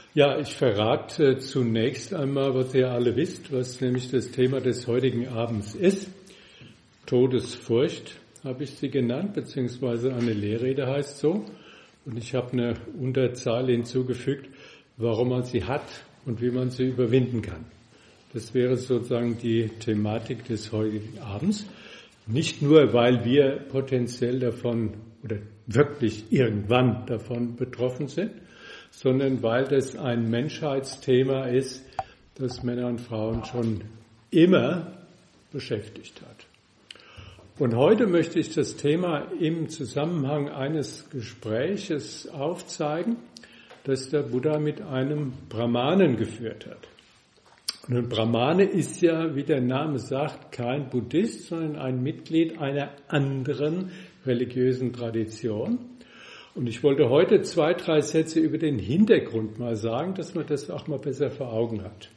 Ja, ich verrate zunächst einmal, was ihr alle wisst, was nämlich das Thema des heutigen Abends ist. Todesfurcht habe ich sie genannt, beziehungsweise eine Lehrrede heißt so. Und ich habe eine Unterzahl hinzugefügt, warum man sie hat und wie man sie überwinden kann. Das wäre sozusagen die Thematik des heutigen Abends. Nicht nur, weil wir potenziell davon oder wirklich irgendwann davon betroffen sind, sondern weil das ein Menschheitsthema ist, das Männer und Frauen schon immer beschäftigt hat. Und heute möchte ich das Thema im Zusammenhang eines Gespräches aufzeigen, das der Buddha mit einem Brahmanen geführt hat. Und ein Brahmane ist ja, wie der Name sagt, kein Buddhist, sondern ein Mitglied einer anderen religiösen Tradition. Und ich wollte heute 2, 3 Sätze über den Hintergrund mal sagen, dass man das auch mal besser vor Augen hat.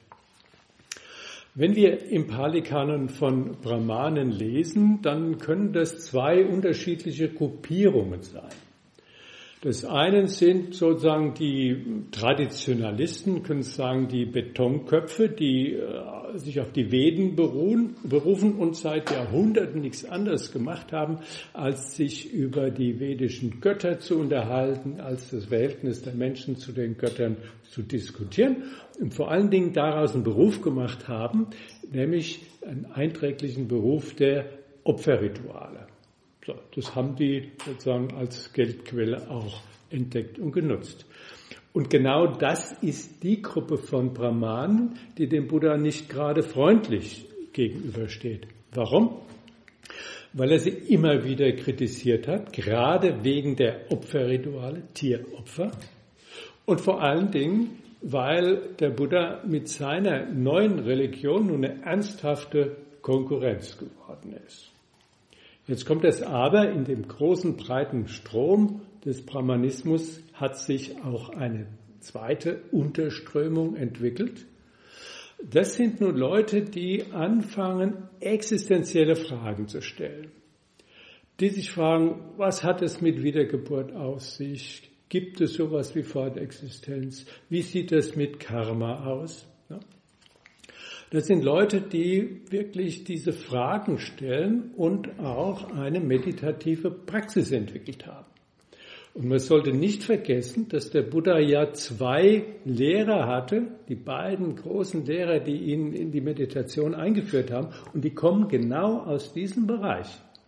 Wenn wir im Pali-Kanon von Brahmanen lesen, dann können das 2 unterschiedliche Gruppierungen sein. Das eine sind sozusagen die Traditionalisten, können sagen die Betonköpfe, die sich auf die Veden berufen und seit Jahrhunderten nichts anderes gemacht haben, als sich über die vedischen Götter zu unterhalten, als das Verhältnis der Menschen zu den Göttern zu diskutieren und vor allen Dingen daraus einen Beruf gemacht haben, nämlich einen einträglichen Beruf der Opferrituale. So, das haben die sozusagen als Geldquelle auch entdeckt und genutzt. Und genau das ist die Gruppe von Brahmanen, die dem Buddha nicht gerade freundlich gegenübersteht. Warum? Weil er sie immer wieder kritisiert hat, gerade wegen der Opferrituale, Tieropfer. Und vor allen Dingen, weil der Buddha mit seiner neuen Religion nun eine ernsthafte Konkurrenz geworden ist. Jetzt kommt das Aber, in dem großen, breiten Strom des Brahmanismus hat sich auch eine zweite Unterströmung entwickelt. Das sind nun Leute, die anfangen, existenzielle Fragen zu stellen. Die sich fragen, was hat es mit Wiedergeburt auf sich? Gibt es sowas wie Fortexistenz? Wie sieht es mit Karma aus? Ja. Das sind Leute, die wirklich diese Fragen stellen und auch eine meditative Praxis entwickelt haben. Und man sollte nicht vergessen, dass der Buddha ja 2 Lehrer hatte, die beiden großen Lehrer, die ihn in die Meditation eingeführt haben, und die kommen genau aus diesem Bereich.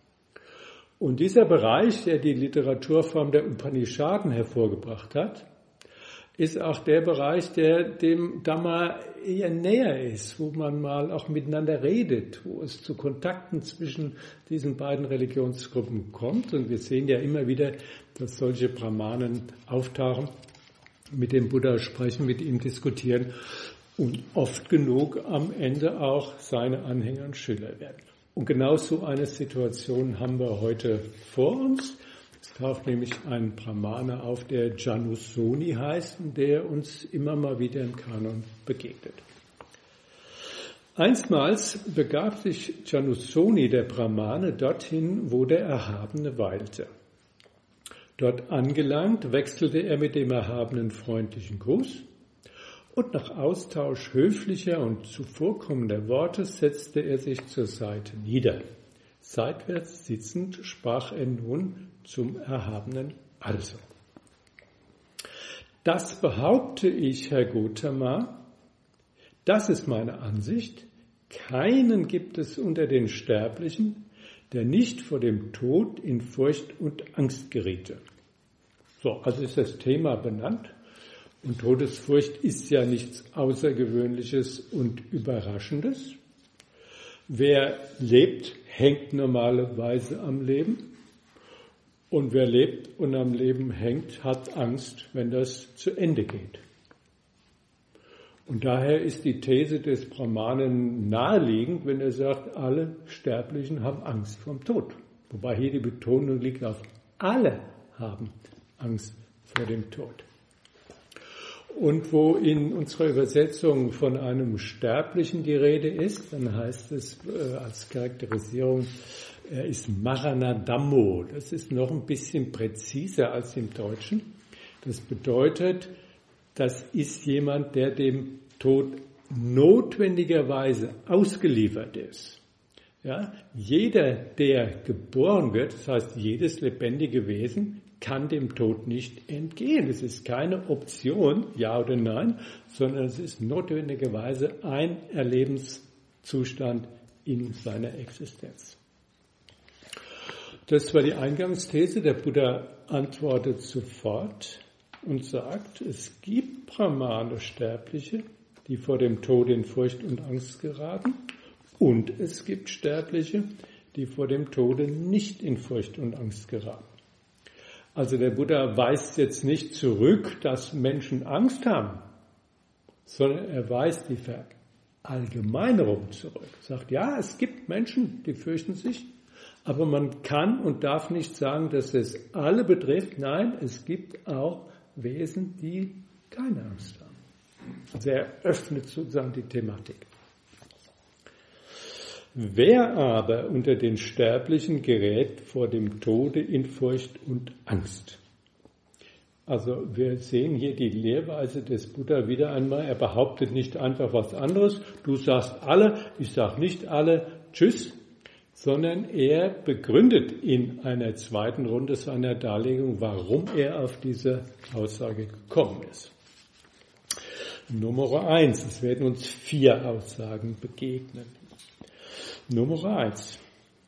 Und dieser Bereich, der die Literaturform der Upanishaden hervorgebracht hat, ist auch der Bereich, der dem Dhamma eher näher ist, wo man mal auch miteinander redet, wo es zu Kontakten zwischen diesen beiden Religionsgruppen kommt. Und wir sehen ja immer wieder, dass solche Brahmanen auftauchen, mit dem Buddha sprechen, mit ihm diskutieren und oft genug am Ende auch seine Anhänger und Schüler werden. Und genau so eine Situation haben wir heute vor uns. Es taucht nämlich ein Brahmane auf, der Janusoni heißt und der uns immer mal wieder im Kanon begegnet. Einstmals begab sich Janusoni, der Brahmane, dorthin, wo der Erhabene weilte. Dort angelangt, wechselte er mit dem Erhabenen freundlichen Gruß und nach Austausch höflicher und zuvorkommender Worte setzte er sich zur Seite nieder. Seitwärts sitzend sprach er nun zum Erhabenen also. Das behaupte ich, Herr Gotama, das ist meine Ansicht, keinen gibt es unter den Sterblichen, der nicht vor dem Tod in Furcht und Angst geriete. So, also ist das Thema benannt. Und Todesfurcht ist ja nichts Außergewöhnliches und Überraschendes. Wer lebt, hängt normalerweise am Leben. Und wer lebt und am Leben hängt, hat Angst, wenn das zu Ende geht. Und daher ist die These des Brahmanen naheliegend, wenn er sagt, alle Sterblichen haben Angst vorm Tod. Wobei hier die Betonung liegt auf alle haben Angst vor dem Tod. Und wo in unserer Übersetzung von einem Sterblichen die Rede ist, dann heißt es als Charakterisierung, er ist Maranadhammo. Das ist noch ein bisschen präziser als im Deutschen. Das bedeutet, das ist jemand, der dem Tod notwendigerweise ausgeliefert ist. Ja, jeder, der geboren wird, das heißt jedes lebendige Wesen, kann dem Tod nicht entgehen. Es ist keine Option, ja oder nein, sondern es ist notwendigerweise ein Erlebenszustand in seiner Existenz. Das war die Eingangsthese. Der Buddha antwortet sofort und sagt, es gibt brahmane Sterbliche, die vor dem Tod in Furcht und Angst geraten, und es gibt Sterbliche, die vor dem Tode nicht in Furcht und Angst geraten. Also der Buddha weist jetzt nicht zurück, dass Menschen Angst haben, sondern er weist die Verallgemeinerung zurück. Er sagt, ja, es gibt Menschen, die fürchten sich, aber man kann und darf nicht sagen, dass es alle betrifft. Nein, es gibt auch Wesen, die keine Angst haben. Also er öffnet sozusagen die Thematik. Wer aber unter den Sterblichen gerät vor dem Tode in Furcht und Angst? Also wir sehen hier die Lehrweise des Buddha wieder einmal. Er behauptet nicht einfach was anderes. Du sagst alle, ich sage nicht alle, tschüss. Sondern er begründet in einer zweiten Runde seiner Darlegung, warum er auf diese Aussage gekommen ist. Nummer 1, es werden uns 4 Aussagen begegnen. Nummer 1.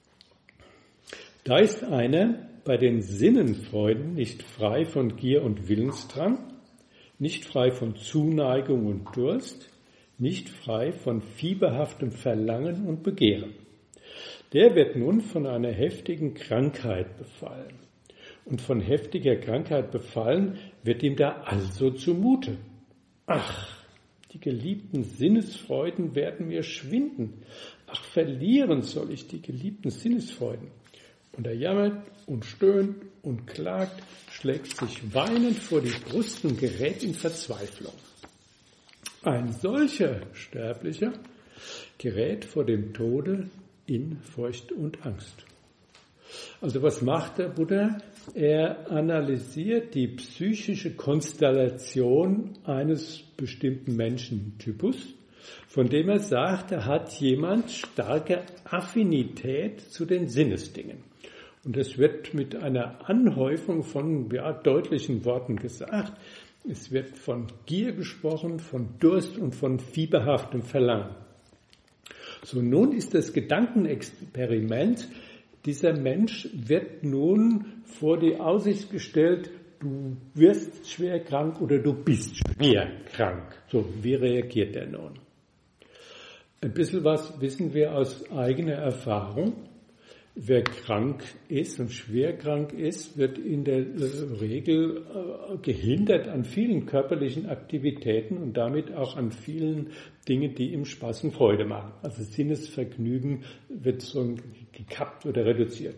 Da ist einer bei den Sinnenfreuden nicht frei von Gier und Willensdrang, nicht frei von Zuneigung und Durst, nicht frei von fieberhaftem Verlangen und Begehren. Der wird nun von einer heftigen Krankheit befallen. Und von heftiger Krankheit befallen wird ihm da also zumute. Ach, die geliebten Sinnesfreuden werden mir schwinden. Ach, verlieren soll ich die geliebten Sinnesfreuden. Und er jammert und stöhnt und klagt, schlägt sich weinend vor die Brust und gerät in Verzweiflung. Ein solcher Sterblicher gerät vor dem Tode in Furcht und Angst. Also was macht der Buddha? Er analysiert die psychische Konstellation eines bestimmten Menschentypus, von dem er sagt, da hat jemand starke Affinität zu den Sinnesdingen. Und das wird mit einer Anhäufung von deutlichen Worten gesagt. Es wird von Gier gesprochen, von Durst und von fieberhaftem Verlangen. So, nun ist das Gedankenexperiment, dieser Mensch wird nun vor die Aussicht gestellt, du wirst schwer krank oder du bist schwer krank. So, wie reagiert er nun? Ein bisschen was wissen wir aus eigener Erfahrung. Wer krank ist und schwer krank ist, wird in der Regel gehindert an vielen körperlichen Aktivitäten und damit auch an vielen Dingen, die ihm Spaß und Freude machen. Also Sinnesvergnügen wird so gekappt oder reduziert.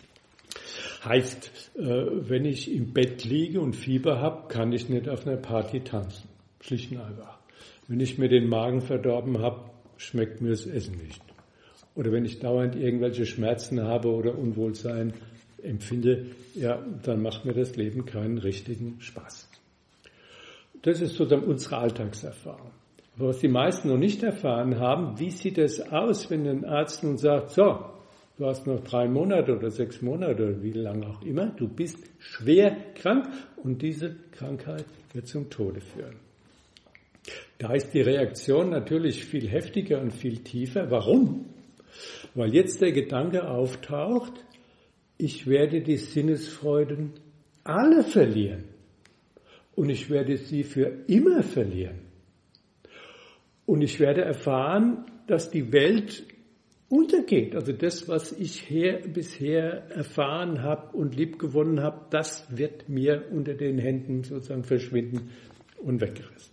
Heißt, wenn ich im Bett liege und Fieber habe, kann ich nicht auf einer Party tanzen. Schlicht und einfach. Wenn ich mir den Magen verdorben habe, schmeckt mir das Essen nicht. Oder wenn ich dauernd irgendwelche Schmerzen habe oder Unwohlsein empfinde, ja, dann macht mir das Leben keinen richtigen Spaß. Das ist sozusagen unsere Alltagserfahrung. Aber was die meisten noch nicht erfahren haben, wie sieht es aus, wenn ein Arzt nun sagt, so, du hast noch 3 Monate oder 6 Monate oder wie lange auch immer, du bist schwer krank und diese Krankheit wird zum Tode führen. Da ist die Reaktion natürlich viel heftiger und viel tiefer. Warum? Weil jetzt der Gedanke auftaucht, ich werde die Sinnesfreuden alle verlieren und ich werde sie für immer verlieren. Und ich werde erfahren, dass die Welt untergeht. Also das, was ich bisher erfahren habe und liebgewonnen habe, das wird mir unter den Händen sozusagen verschwinden und weggerissen.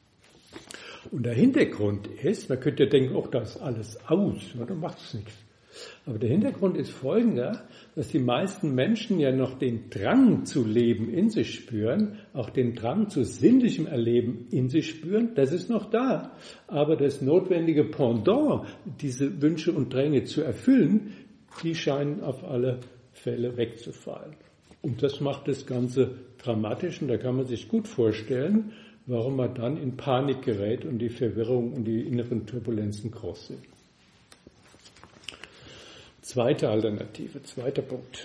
Und der Hintergrund ist, man könnte ja denken, ach, das ist alles aus, ja, dann macht es nichts. Aber der Hintergrund ist folgender, dass die meisten Menschen ja noch den Drang zu leben in sich spüren, auch den Drang zu sinnlichem Erleben in sich spüren, das ist noch da. Aber das notwendige Pendant, diese Wünsche und Dränge zu erfüllen, die scheinen auf alle Fälle wegzufallen. Und das macht das Ganze dramatisch und da kann man sich gut vorstellen, warum man dann in Panik gerät und die Verwirrung und die inneren Turbulenzen groß sind. Zweite Alternative, zweiter Punkt.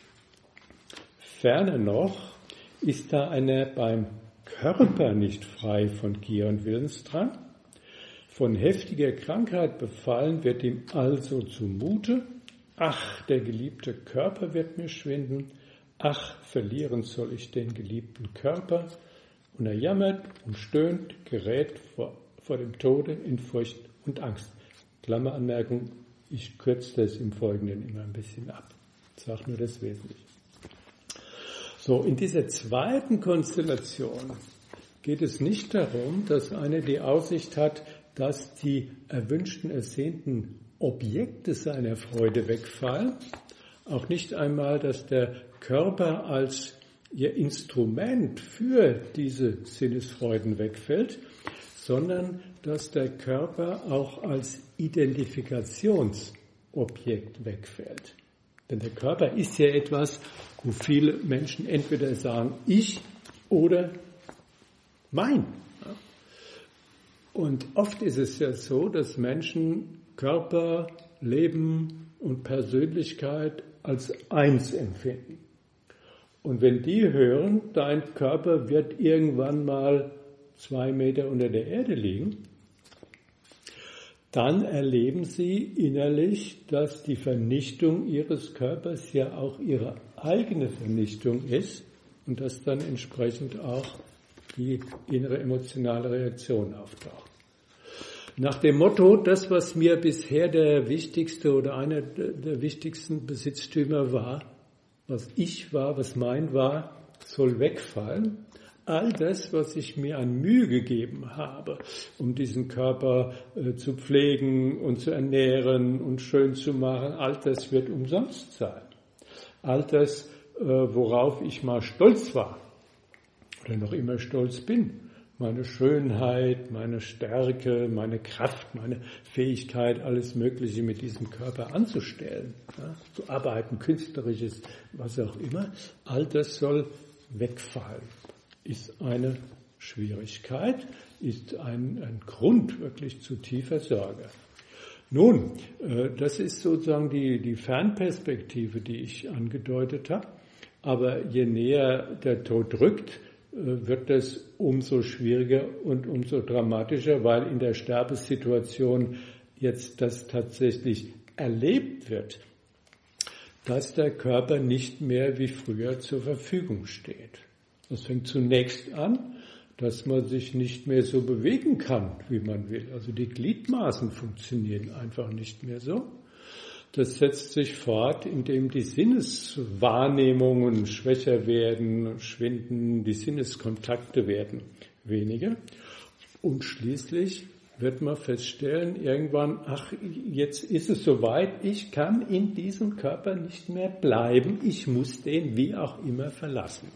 Ferner noch ist da einer beim Körper nicht frei von Gier und Willensdrang. Von heftiger Krankheit befallen wird ihm also zumute, ach, der geliebte Körper wird mir schwinden, ach, verlieren soll ich den geliebten Körper. Und er jammert und stöhnt, gerät vor dem Tode in Furcht und Angst. Klammeranmerkung, ich kürze das im Folgenden immer ein bisschen ab. Ich sage nur das Wesentliche. So, in dieser zweiten Konstellation geht es nicht darum, dass einer die Aussicht hat, dass die erwünschten, ersehnten Objekte seiner Freude wegfallen. Auch nicht einmal, dass der Körper als ihr Instrument für diese Sinnesfreuden wegfällt, sondern dass der Körper auch als Identifikationsobjekt wegfällt. Denn der Körper ist ja etwas, wo viele Menschen entweder sagen, ich oder mein. Und oft ist es ja so, dass Menschen Körper, Leben und Persönlichkeit als eins empfinden. Und wenn die hören, dein Körper wird irgendwann mal 2 Meter unter der Erde liegen, dann erleben sie innerlich, dass die Vernichtung ihres Körpers ja auch ihre eigene Vernichtung ist und dass dann entsprechend auch die innere emotionale Reaktion auftaucht. Nach dem Motto, das, was mir bisher der wichtigste oder einer der wichtigsten Besitztümer war, was ich war, was mein war, soll wegfallen. All das, was ich mir an Mühe gegeben habe, um diesen Körper zu pflegen und zu ernähren und schön zu machen, all das wird umsonst sein. All das, worauf ich mal stolz war oder noch immer stolz bin, meine Schönheit, meine Stärke, meine Kraft, meine Fähigkeit, alles Mögliche mit diesem Körper anzustellen, ja, zu arbeiten, künstlerisches, was auch immer, all das soll wegfallen. Ist eine Schwierigkeit, ist ein Grund wirklich zu tiefer Sorge. Nun, das ist sozusagen die Fernperspektive, die ich angedeutet habe, aber je näher der Tod rückt, wird das umso schwieriger und umso dramatischer, weil in der Sterbesituation jetzt das tatsächlich erlebt wird, dass der Körper nicht mehr wie früher zur Verfügung steht. Das fängt zunächst an, dass man sich nicht mehr so bewegen kann, wie man will. Also die Gliedmaßen funktionieren einfach nicht mehr so. Das setzt sich fort, indem die Sinneswahrnehmungen schwächer werden, schwinden, die Sinneskontakte werden weniger. Und schließlich wird man feststellen, irgendwann, ach, jetzt ist es soweit, ich kann in diesem Körper nicht mehr bleiben, ich muss den wie auch immer verlassen.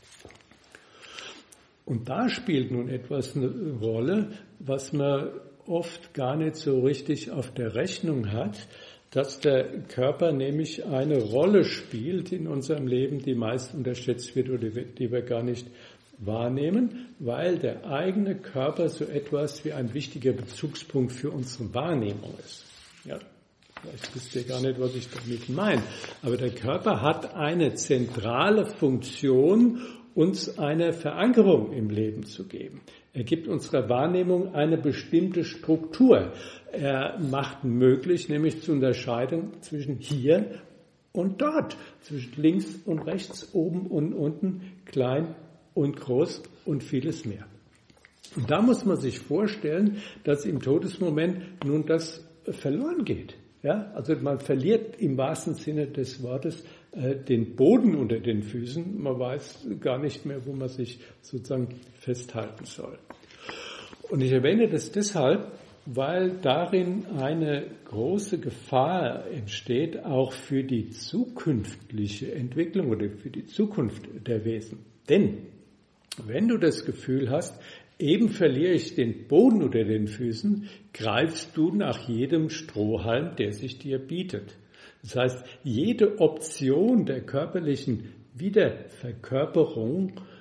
Und da spielt nun etwas eine Rolle, was man oft gar nicht so richtig auf der Rechnung hat, dass der Körper nämlich eine Rolle spielt in unserem Leben, die meist unterschätzt wird oder die wir gar nicht wahrnehmen, weil der eigene Körper so etwas wie ein wichtiger Bezugspunkt für unsere Wahrnehmung ist. Ja, vielleicht wisst ihr gar nicht, was ich damit meine, aber der Körper hat eine zentrale Funktion, uns eine Verankerung im Leben zu geben. Er gibt unserer Wahrnehmung eine bestimmte Struktur. Er macht möglich, nämlich zu unterscheiden zwischen hier und dort, zwischen links und rechts, oben und unten, klein und groß und vieles mehr. Und da muss man sich vorstellen, dass im Todesmoment nun das verloren geht. Ja, also man verliert im wahrsten Sinne des Wortes den Boden unter den Füßen. Man weiß gar nicht mehr, wo man sich sozusagen festhalten soll. Und ich erwähne das deshalb, weil darin eine große Gefahr entsteht, auch für die zukünftige Entwicklung oder für die Zukunft der Wesen. Denn wenn du das Gefühl hast, eben verliere ich den Boden unter den Füßen, greifst du nach jedem Strohhalm, der sich dir bietet. Das heißt, jede Option der körperlichen Wiederverkörperung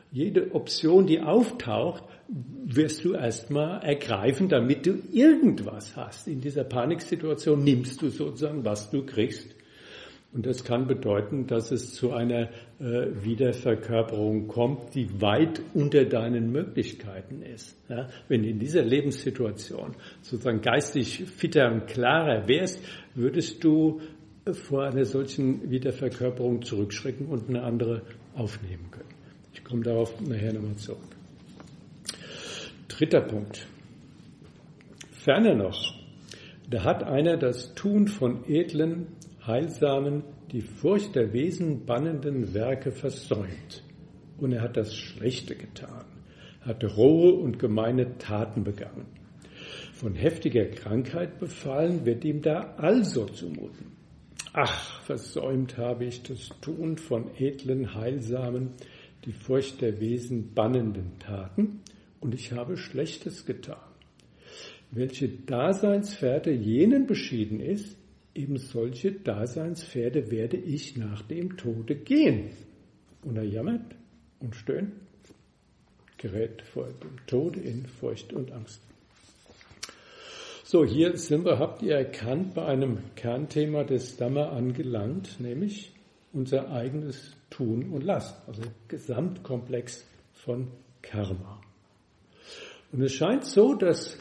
Jede Option, die auftaucht, wirst du erstmal ergreifen, damit du irgendwas hast. In dieser Paniksituation nimmst du sozusagen, was du kriegst. Und das kann bedeuten, dass es zu einer Wiederverkörperung kommt, die weit unter deinen Möglichkeiten ist. Ja? Wenn du in dieser Lebenssituation sozusagen geistig fitter und klarer wärst, würdest du vor einer solchen Wiederverkörperung zurückschrecken und eine andere aufnehmen können. Ich komme darauf nachher nochmal zurück. Dritter Punkt. Ferner noch, da hat einer das Tun von edlen, heilsamen, die Furcht der Wesen bannenden Werke versäumt. Und er hat das Schlechte getan, hat rohe und gemeine Taten begangen. Von heftiger Krankheit befallen wird ihm da also zumuten. Ach, versäumt habe ich das Tun von edlen, heilsamen, die Furcht der Wesen bannenden Taten, und ich habe Schlechtes getan. Welche Daseinspferde jenen beschieden ist, eben solche Daseinspferde werde ich nach dem Tode gehen. Und er jammert und stöhnt, gerät vor dem Tode in Furcht und Angst. So, hier sind wir, habt ihr erkannt, bei einem Kernthema des Dhamma angelangt, nämlich unser eigenes Tun und Lassen, also Gesamtkomplex von Karma. Und es scheint so, dass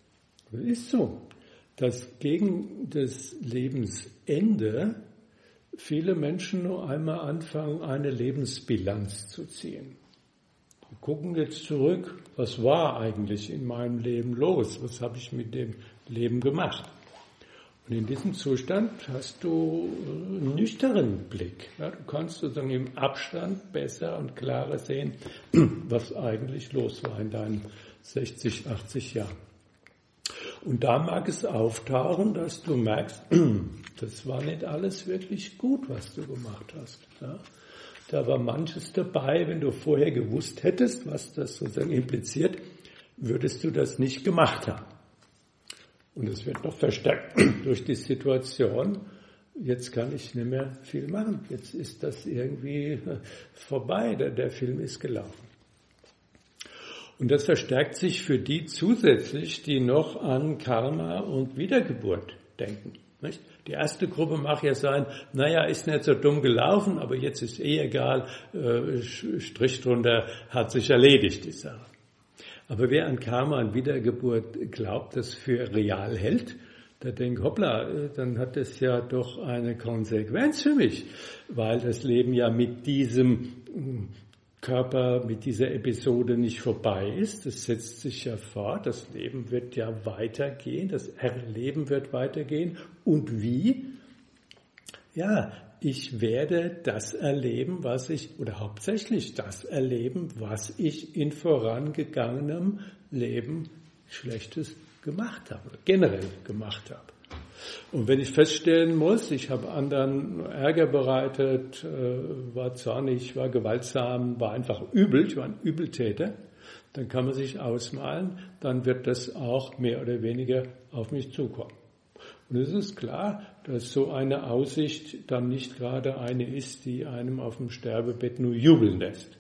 gegen das Lebensende viele Menschen nur einmal anfangen, eine Lebensbilanz zu ziehen. Die gucken jetzt zurück, was war eigentlich in meinem Leben los? Was habe ich mit dem Leben gemacht? Und in diesem Zustand hast du einen nüchternen Blick. Ja, du kannst sozusagen im Abstand besser und klarer sehen, was eigentlich los war in deinen 60, 80 Jahren. Und da mag es auftauchen, dass du merkst, das war nicht alles wirklich gut, was du gemacht hast. Ja? Da war manches dabei, wenn du vorher gewusst hättest, was das sozusagen impliziert, würdest du das nicht gemacht haben. Und es wird noch verstärkt durch die Situation, jetzt kann ich nicht mehr viel machen, jetzt ist das irgendwie vorbei, der Film ist gelaufen. Und das verstärkt sich für die zusätzlich, die noch an Karma und Wiedergeburt denken. Nicht? Die erste Gruppe mag ja sein, naja, ist nicht so dumm gelaufen, aber jetzt ist egal, Strich drunter, hat sich erledigt, die Sache. Aber wer an Karma und Wiedergeburt glaubt, das für real hält, der denkt, hoppla, dann hat das ja doch eine Konsequenz für mich, weil das Leben ja mit diesem Körper, mit dieser Episode nicht vorbei ist. Das setzt sich ja fort, das Leben wird ja weitergehen, das Erleben wird weitergehen. Und wie? Ja, ich werde das erleben, hauptsächlich das erleben, was ich in vorangegangenem Leben Schlechtes gemacht habe, generell gemacht habe. Und wenn ich feststellen muss, ich habe anderen Ärger bereitet, war zornig, war gewaltsam, war einfach übel, ich war ein Übeltäter, dann kann man sich ausmalen, dann wird das auch mehr oder weniger auf mich zukommen. Und es ist klar, dass so eine Aussicht dann nicht gerade eine ist, die einem auf dem Sterbebett nur jubeln lässt.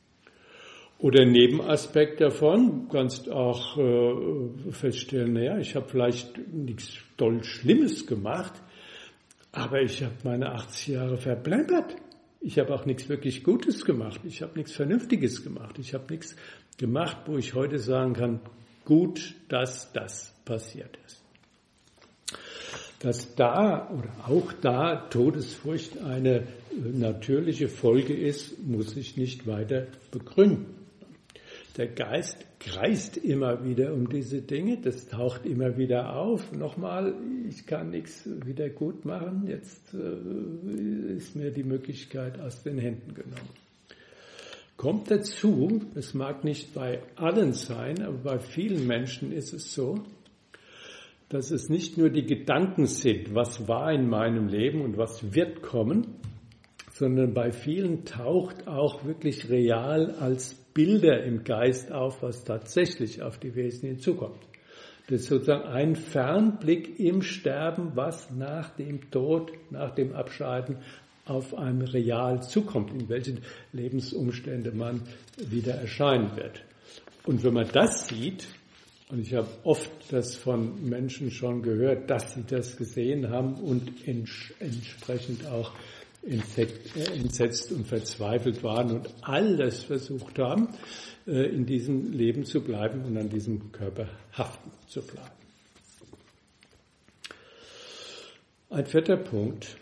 Oder Nebenaspekt davon, du kannst auch feststellen, naja, ich habe vielleicht nichts doll Schlimmes gemacht, aber ich habe meine 80 Jahre verplempert. Ich habe auch nichts wirklich Gutes gemacht. Ich habe nichts Vernünftiges gemacht. Ich habe nichts gemacht, wo ich heute sagen kann, gut, dass das passiert ist. Dass auch da Todesfurcht eine natürliche Folge ist, muss ich nicht weiter begründen. Der Geist kreist immer wieder um diese Dinge, das taucht immer wieder auf. Nochmal, ich kann nichts wieder gut machen, jetzt ist mir die Möglichkeit aus den Händen genommen. Kommt dazu, es mag nicht bei allen sein, aber bei vielen Menschen ist es so, dass es nicht nur die Gedanken sind, was war in meinem Leben und was wird kommen, sondern bei vielen taucht auch wirklich real als Bilder im Geist auf, was tatsächlich auf die Wesen hinzukommt. Das ist sozusagen ein Fernblick im Sterben, was nach dem Tod, nach dem Abscheiden auf einem real zukommt, in welchen Lebensumstände man wieder erscheinen wird. Und wenn man das sieht, und ich habe oft das von Menschen schon gehört, dass sie das gesehen haben und entsprechend auch entsetzt und verzweifelt waren und alles versucht haben, in diesem Leben zu bleiben und an diesem Körper haften zu bleiben. Ein vierter Punkt.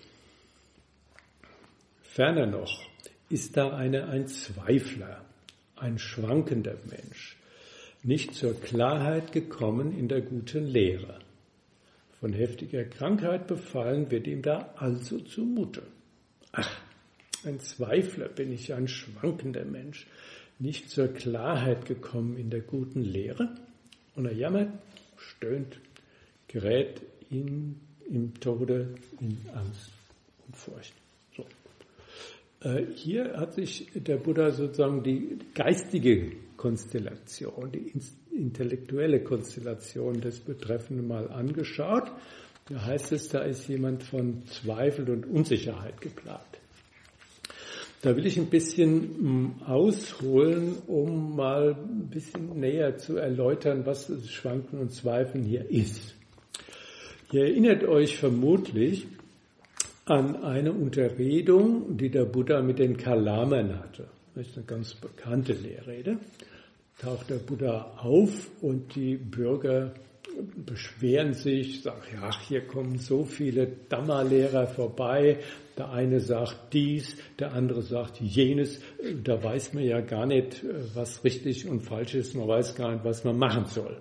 Ferner noch ist da ein Zweifler, ein schwankender Mensch, nicht zur Klarheit gekommen in der guten Lehre. Von heftiger Krankheit befallen wird ihm da also zumute. Ach, ein Zweifler bin ich, ein schwankender Mensch, nicht zur Klarheit gekommen in der guten Lehre. Und er jammert, stöhnt, gerät im Tode in Angst und Furcht. So. Hier hat sich der Buddha sozusagen die geistige Konstellation, die intellektuelle Konstellation des Betreffenden mal angeschaut. Da heißt es, da ist jemand von Zweifel und Unsicherheit geplagt. Da will ich ein bisschen ausholen, um mal ein bisschen näher zu erläutern, was das Schwanken und Zweifeln hier ist. Ihr erinnert euch vermutlich an eine Unterredung, die der Buddha mit den Kalamern hatte. Das ist eine ganz bekannte Lehrrede. Taucht der Buddha auf und die Bürger beschweren sich, sagen, ja, hier kommen so viele Dhamma-Lehrer vorbei. Der eine sagt dies, der andere sagt jenes. Da weiß man ja gar nicht, was richtig und falsch ist. Man weiß gar nicht, was man machen soll.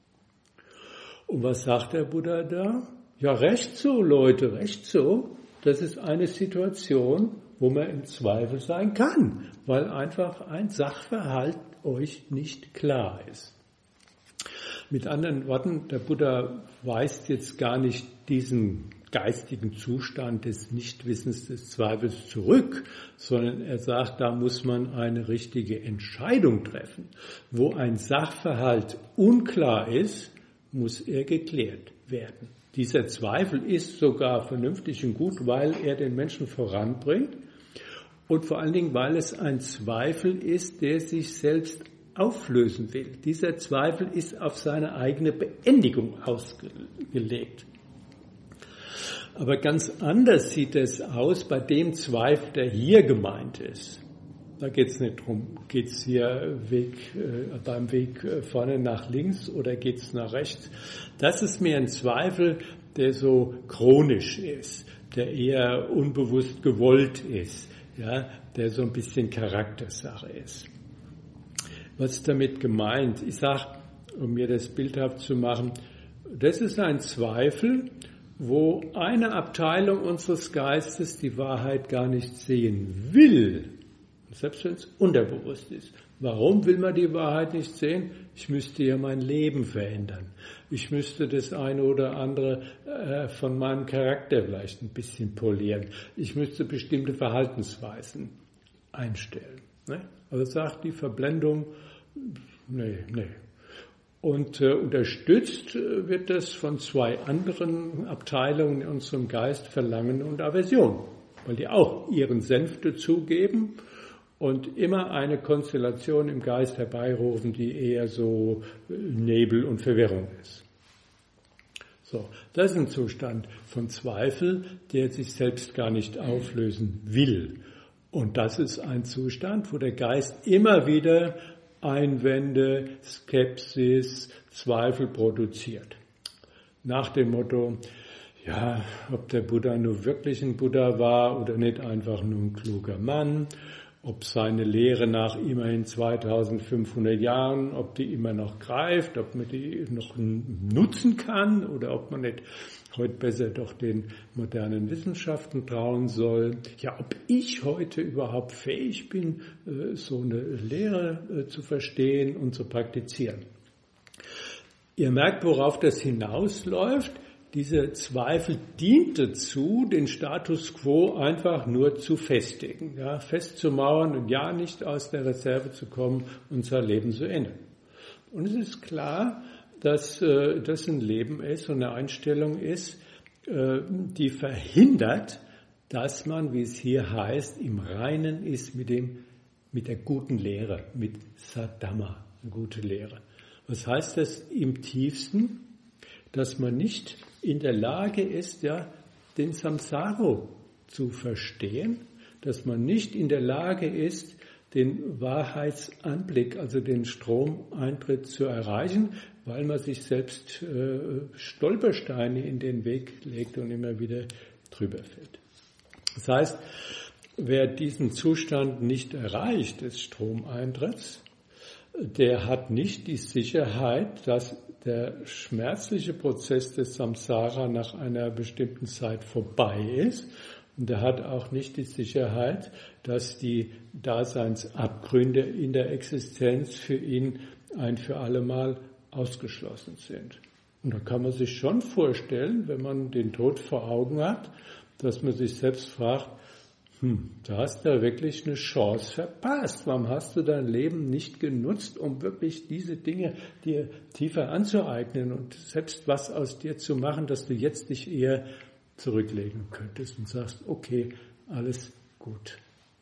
Und was sagt der Buddha da? Ja, recht so, Leute, recht so. Das ist eine Situation, wo man im Zweifel sein kann, weil einfach ein Sachverhalt euch nicht klar ist. Mit anderen Worten, der Buddha weist jetzt gar nicht diesen geistigen Zustand des Nichtwissens, des Zweifels zurück, sondern er sagt, da muss man eine richtige Entscheidung treffen. Wo ein Sachverhalt unklar ist, muss er geklärt werden. Dieser Zweifel ist sogar vernünftig und gut, weil er den Menschen voranbringt und vor allen Dingen, weil es ein Zweifel ist, der sich selbst auflösen will. Dieser Zweifel ist auf seine eigene Beendigung ausgelegt. Aber ganz anders sieht es aus bei dem Zweifel, der hier gemeint ist. Da geht es nicht drum, geht es hier beim Weg vorne nach links oder geht es nach rechts. Das ist mehr ein Zweifel, der so chronisch ist, der eher unbewusst gewollt ist, ja, der so ein bisschen Charaktersache ist. Was ist damit gemeint? Ich sage, um mir das bildhaft zu machen, das ist ein Zweifel, wo eine Abteilung unseres Geistes die Wahrheit gar nicht sehen will. Selbst wenn es unterbewusst ist. Warum will man die Wahrheit nicht sehen? Ich müsste ja mein Leben verändern. Ich müsste das eine oder andere von meinem Charakter vielleicht ein bisschen polieren. Ich müsste bestimmte Verhaltensweisen einstellen. Ne? Also sagt die Verblendung, nee. Und unterstützt wird das von zwei anderen Abteilungen in unserem Geist, Verlangen und Aversion, weil die auch ihren Senf dazugeben und immer eine Konstellation im Geist herbeirufen, die eher so Nebel und Verwirrung ist. So, das ist ein Zustand von Zweifel, der sich selbst gar nicht auflösen will. Und das ist ein Zustand, wo der Geist immer wieder Einwände, Skepsis, Zweifel produziert. Nach dem Motto, ja, ob der Buddha nur wirklich ein Buddha war oder nicht einfach nur ein kluger Mann, ob seine Lehre nach immerhin 2500 Jahren, ob die immer noch greift, ob man die noch nutzen kann oder ob man nicht heute besser doch den modernen Wissenschaften trauen soll. Ja, ob ich heute überhaupt fähig bin, so eine Lehre zu verstehen und zu praktizieren. Ihr merkt, worauf das hinausläuft. Dieser Zweifel dient dazu, den Status quo einfach nur zu festigen, ja, festzumauern und ja nicht aus der Reserve zu kommen und sein Leben zu ändern. Und es ist klar, dass das ein Leben ist und eine Einstellung ist, die verhindert, dass man, wie es hier heißt, im Reinen ist mit der guten Lehre, mit Saddhamma, eine gute Lehre. Was heißt das im tiefsten? Dass man nicht in der Lage ist, ja, den Samsara zu verstehen, dass man nicht in der Lage ist, den Wahrheitsanblick, also den Stromeintritt zu erreichen, weil man sich selbst Stolpersteine in den Weg legt und immer wieder drüber fällt. Das heißt, wer diesen Zustand nicht erreicht, des Stromeintritts, der hat nicht die Sicherheit, dass der schmerzliche Prozess des Samsara nach einer bestimmten Zeit vorbei ist. Und er hat auch nicht die Sicherheit, dass die Daseinsabgründe in der Existenz für ihn ein für allemal ausgeschlossen sind. Und da kann man sich schon vorstellen, wenn man den Tod vor Augen hat, dass man sich selbst fragt, da hast du ja wirklich eine Chance verpasst. Warum hast du dein Leben nicht genutzt, um wirklich diese Dinge dir tiefer anzueignen und selbst was aus dir zu machen, dass du jetzt dich eher zurücklegen könntest und sagst, okay, alles gut.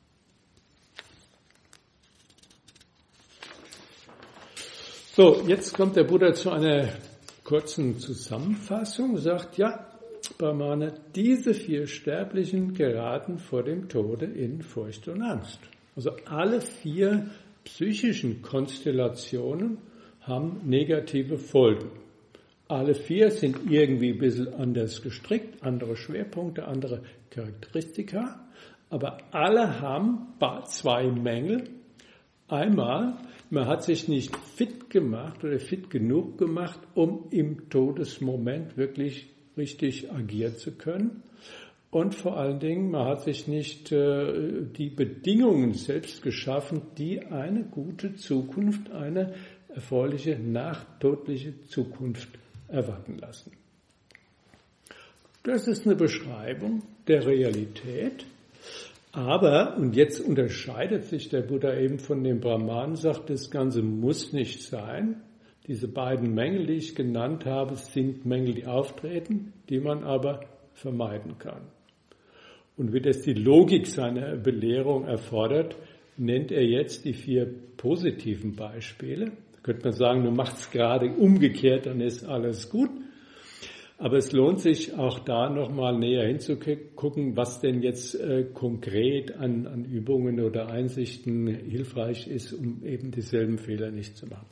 So, jetzt kommt der Buddha zu einer kurzen Zusammenfassung, sagt, ja, Brahmane, diese 4 Sterblichen geraten vor dem Tode in Furcht und Angst. Also alle 4 psychischen Konstellationen haben negative Folgen. Alle 4 sind irgendwie ein bisschen anders gestrickt, andere Schwerpunkte, andere Charakteristika, aber alle haben 2 Mängel. Einmal, man hat sich nicht fit gemacht oder fit genug gemacht, um im Todesmoment wirklich richtig agieren zu können. Und vor allen Dingen, man hat sich nicht die Bedingungen selbst geschaffen, die eine gute Zukunft, eine erfreuliche, nachtodliche Zukunft erwarten lassen. Das ist eine Beschreibung der Realität. Aber, und jetzt unterscheidet sich der Buddha eben von dem Brahmanen, sagt, das Ganze muss nicht sein. Diese beiden Mängel, die ich genannt habe, sind Mängel, die auftreten, die man aber vermeiden kann. Und wie das die Logik seiner Belehrung erfordert, nennt er jetzt die 4 positiven Beispiele. Da könnte man sagen, du machst es gerade umgekehrt, dann ist alles gut. Aber es lohnt sich auch da nochmal näher hinzugucken, was denn jetzt konkret an Übungen oder Einsichten hilfreich ist, um eben dieselben Fehler nicht zu machen.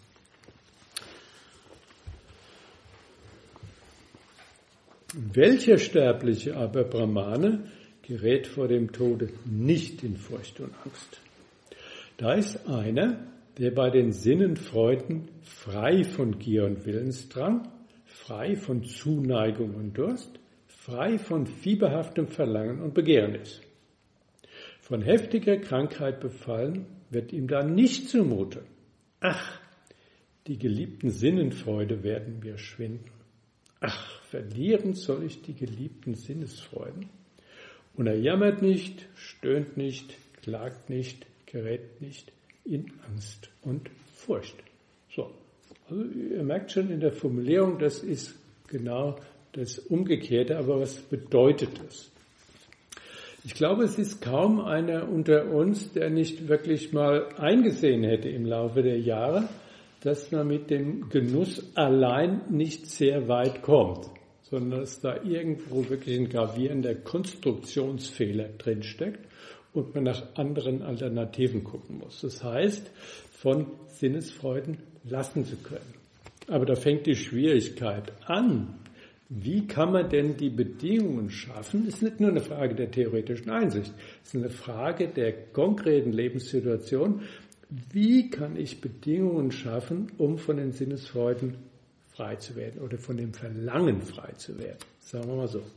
Welcher Sterbliche aber, Brahmane, gerät vor dem Tode nicht in Furcht und Angst? Da ist einer, der bei den Sinnenfreuden frei von Gier und Willensdrang, frei von Zuneigung und Durst, frei von fieberhaftem Verlangen und Begehren ist. Von heftiger Krankheit befallen wird ihm da nicht zumute. Ach, die geliebten Sinnenfreude werden mir schwinden. Ach, verlieren soll ich die geliebten Sinnesfreuden. Und er jammert nicht, stöhnt nicht, klagt nicht, gerät nicht in Angst und Furcht. So, also ihr merkt schon in der Formulierung, das ist genau das Umgekehrte, aber was bedeutet das? Ich glaube, es ist kaum einer unter uns, der nicht wirklich mal eingesehen hätte im Laufe der Jahre, dass man mit dem Genuss allein nicht sehr weit kommt, sondern dass da irgendwo wirklich ein gravierender Konstruktionsfehler drinsteckt und man nach anderen Alternativen gucken muss. Das heißt, von Sinnesfreuden lassen zu können. Aber da fängt die Schwierigkeit an. Wie kann man denn die Bedingungen schaffen? Es ist nicht nur eine Frage der theoretischen Einsicht, es ist eine Frage der konkreten Lebenssituation. Wie kann ich Bedingungen schaffen, um von den Sinnesfreuden frei zu werden oder von dem Verlangen frei zu werden? Sagen wir mal so.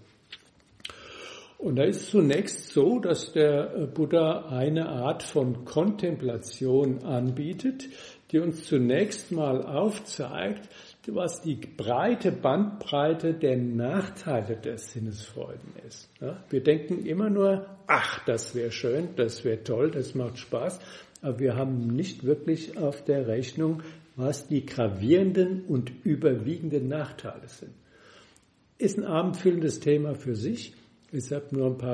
Und da ist zunächst so, dass der Buddha eine Art von Kontemplation anbietet, die uns zunächst mal aufzeigt, was die breite Bandbreite der Nachteile der Sinnesfreuden ist. Wir denken immer nur, ach, das wäre schön, das wäre toll, das macht Spaß, aber wir haben nicht wirklich auf der Rechnung, was die gravierenden und überwiegenden Nachteile sind. Ist ein abendfüllendes Thema für sich, deshalb nur ein paar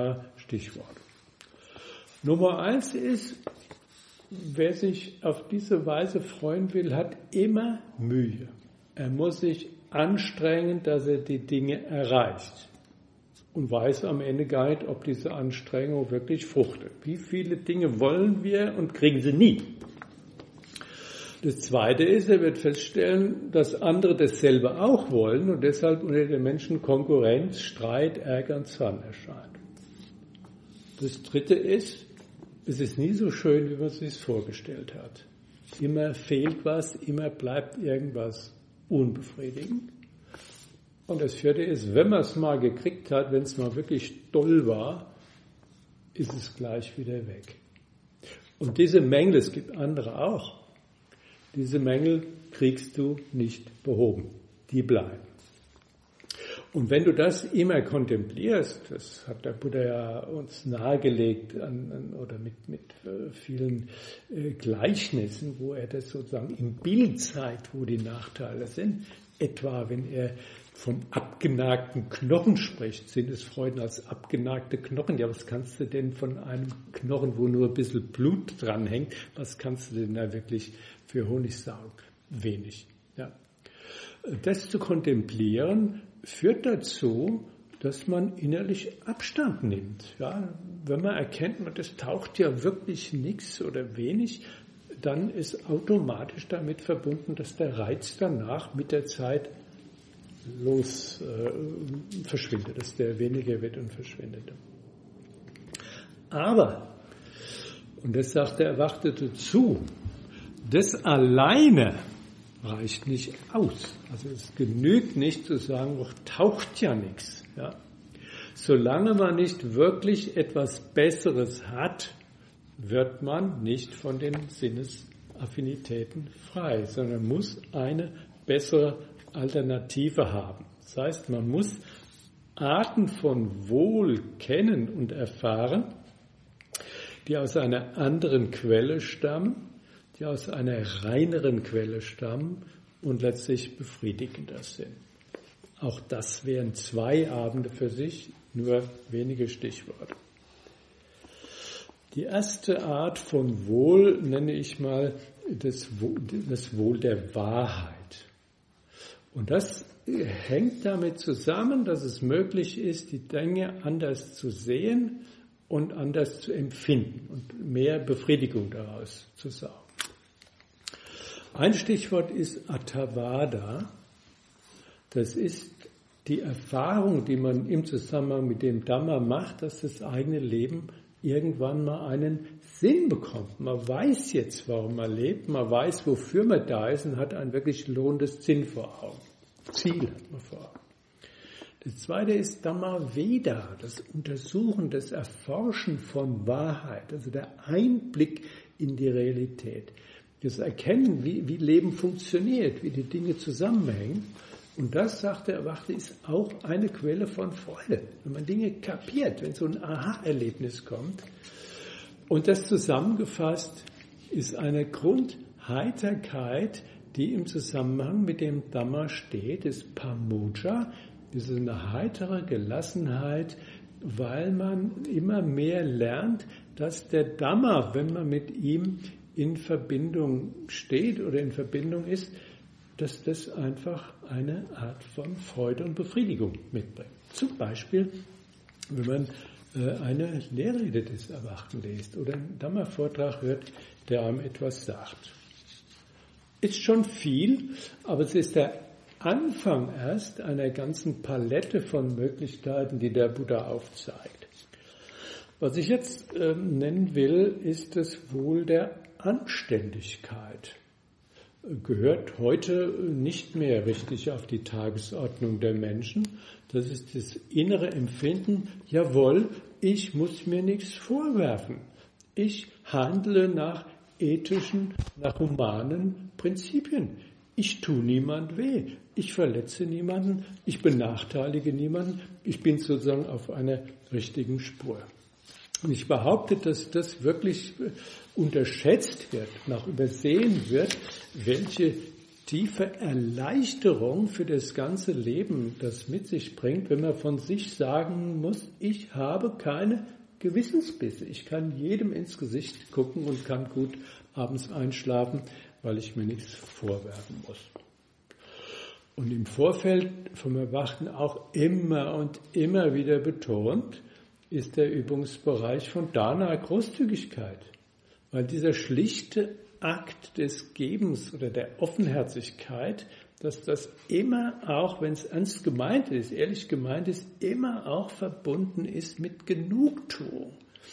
Stichworte. Nummer 1 ist, wer sich auf diese Weise freuen will, hat immer Mühe. Er muss sich anstrengen, dass er die Dinge erreicht. Und weiß am Ende gar nicht, ob diese Anstrengung wirklich fruchtet. Wie viele Dinge wollen wir und kriegen sie nie? Das Zweite ist, er wird feststellen, dass andere dasselbe auch wollen und deshalb unter den Menschen Konkurrenz, Streit, Ärger und Zorn erscheint. Das Dritte ist, es ist nie so schön, wie man es sich vorgestellt hat. Immer fehlt was, immer bleibt irgendwas unbefriedigend. Und das Vierte ist, wenn man es mal gekriegt hat, wenn es mal wirklich doll war, ist es gleich wieder weg. Und diese Mängel, es gibt andere auch, diese Mängel kriegst du nicht behoben. Die bleiben. Und wenn du das immer kontemplierst, das hat der Buddha ja uns nahegelegt oder mit vielen Gleichnissen, wo er das sozusagen im Bild zeigt, wo die Nachteile sind. Etwa, wenn er vom abgenagten Knochen spricht, Sinnesfreuden als abgenagte Knochen. Ja, was kannst du denn von einem Knochen, wo nur ein bisschen Blut dranhängt, was kannst du denn da wirklich für Honig saugen? Wenig. Ja. Das zu kontemplieren führt dazu, dass man innerlich Abstand nimmt. Ja, wenn man erkennt, das taucht ja wirklich nichts oder wenig, dann ist automatisch damit verbunden, dass der Reiz danach mit der Zeit verschwindet, dass der weniger wird und verschwindet. Aber, und das sagt der Erwartete zu, das alleine reicht nicht aus. Also es genügt nicht zu sagen, taucht ja nichts. Ja. Solange man nicht wirklich etwas Besseres hat, wird man nicht von den Sinnesaffinitäten frei, sondern muss eine bessere Alternative haben. Das heißt, man muss Arten von Wohl kennen und erfahren, die aus einer anderen Quelle stammen, die aus einer reineren Quelle stammen und letztlich befriedigender sind. Auch das wären 2 Abende für sich, nur wenige Stichworte. Die erste Art von Wohl nenne ich mal das Wohl der Wahrheit. Und das hängt damit zusammen, dass es möglich ist, die Dinge anders zu sehen und anders zu empfinden und mehr Befriedigung daraus zu saugen. Ein Stichwort ist Attavada. Das ist die Erfahrung, die man im Zusammenhang mit dem Dhamma macht, dass das eigene Leben irgendwann mal einen Sinn bekommt. Man weiß jetzt, warum man lebt, man weiß, wofür man da ist und hat ein wirklich lohnendes Sinn vor Augen. Ziel hat man vor Augen. Das zweite ist Dhamma-Veda, das Untersuchen, das Erforschen von Wahrheit, also der Einblick in die Realität. Das Erkennen, wie Leben funktioniert, wie die Dinge zusammenhängen. Und das, sagt der Erwachte, ist auch eine Quelle von Freude. Wenn man Dinge kapiert, wenn so ein Aha-Erlebnis kommt. Und das zusammengefasst ist eine Grundheiterkeit, die im Zusammenhang mit dem Dhamma steht, ist Pamoja. Das ist eine heitere Gelassenheit, weil man immer mehr lernt, dass der Dhamma, wenn man mit ihm in Verbindung steht oder in Verbindung ist, dass das einfach eine Art von Freude und Befriedigung mitbringt. Zum Beispiel, wenn man eine Lehrrede des Erwachten liest oder einen Dhamma-Vortrag hört, der einem etwas sagt. Ist schon viel, aber es ist der Anfang erst einer ganzen Palette von Möglichkeiten, die der Buddha aufzeigt. Was ich jetzt nennen will, ist das Wohl der Anständigkeit. Gehört heute nicht mehr richtig auf die Tagesordnung der Menschen. Das ist das innere Empfinden, jawohl, ich muss mir nichts vorwerfen. Ich handle nach ethischen, nach humanen Prinzipien. Ich tue niemand weh, ich verletze niemanden, ich benachteilige niemanden, ich bin sozusagen auf einer richtigen Spur. Und ich behaupte, dass das wirklich unterschätzt wird, noch übersehen wird, welche tiefe Erleichterung für das ganze Leben das mit sich bringt, wenn man von sich sagen muss, ich habe keine Gewissensbisse. Ich kann jedem ins Gesicht gucken und kann gut abends einschlafen, weil ich mir nichts vorwerfen muss. Und im Vorfeld vom Erwachen auch immer und immer wieder betont, ist der Übungsbereich von Dana Großzügigkeit. Weil dieser schlichte Akt des Gebens oder der Offenherzigkeit, dass das immer auch, wenn es ernst gemeint ist, ehrlich gemeint ist, immer auch verbunden ist mit Genugtuung.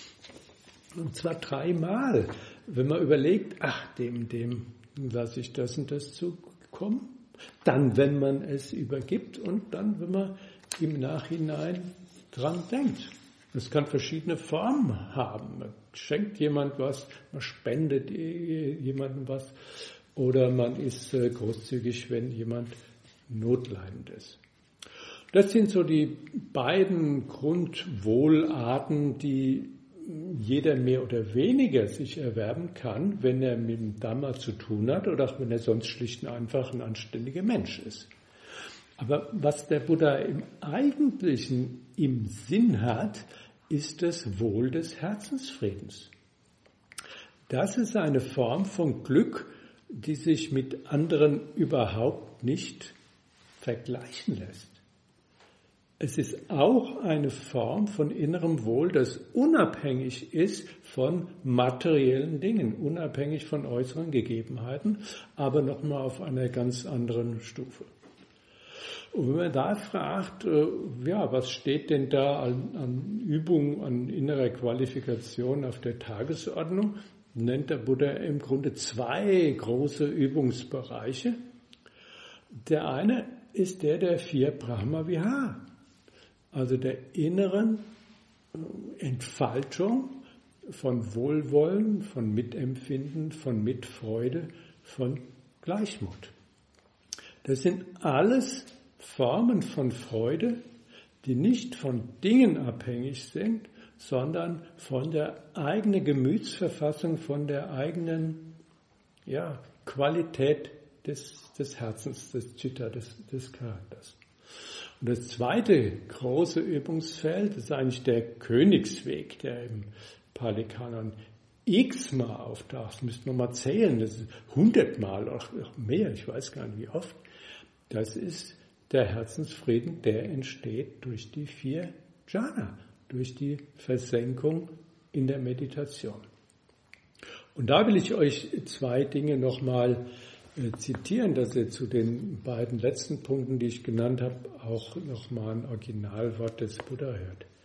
Und zwar 3-mal. Wenn man überlegt, dem lasse ich das und das zukommen. Dann, wenn man es übergibt und dann, wenn man im Nachhinein dran denkt. Es kann verschiedene Formen haben. Man schenkt jemand was, man spendet jemandem was oder man ist großzügig, wenn jemand notleidend ist. Das sind so die beiden Grundwohlarten, die jeder mehr oder weniger sich erwerben kann, wenn er mit dem Dhamma zu tun hat oder auch wenn er sonst schlicht und einfach ein anständiger Mensch ist. Aber was der Buddha im Eigentlichen im Sinn hat, ist das Wohl des Herzensfriedens. Das ist eine Form von Glück, die sich mit anderen überhaupt nicht vergleichen lässt. Es ist auch eine Form von innerem Wohl, das unabhängig ist von materiellen Dingen, unabhängig von äußeren Gegebenheiten, aber nochmal auf einer ganz anderen Stufe. Und wenn man da fragt, was steht denn da an Übung, an innerer Qualifikation auf der Tagesordnung, nennt der Buddha im Grunde 2 große Übungsbereiche. Der eine ist der 4 Brahma-Vihara. Also der inneren Entfaltung von Wohlwollen, von Mitempfinden, von Mitfreude, von Gleichmut. Das sind alles Formen von Freude, die nicht von Dingen abhängig sind, sondern von der eigenen Gemütsverfassung, von der eigenen Qualität des Herzens, des Chitta, des Charakters. Und das zweite große Übungsfeld ist eigentlich der Königsweg, der im Pali-Kanon x-mal auftaucht. Das müssten wir mal zählen, das ist 100-mal oder mehr, ich weiß gar nicht wie oft. Das ist der Herzensfrieden, der entsteht durch die 4 Jhana, durch die Versenkung in der Meditation. Und da will ich euch 2 Dinge nochmal zitieren, dass ihr zu den beiden letzten Punkten, die ich genannt habe, auch nochmal ein Originalwort des Buddha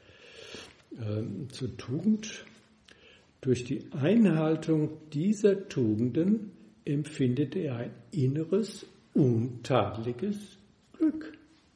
hört. Zur Tugend. Durch die Einhaltung dieser Tugenden empfindet er ein inneres, untadeliges Glück.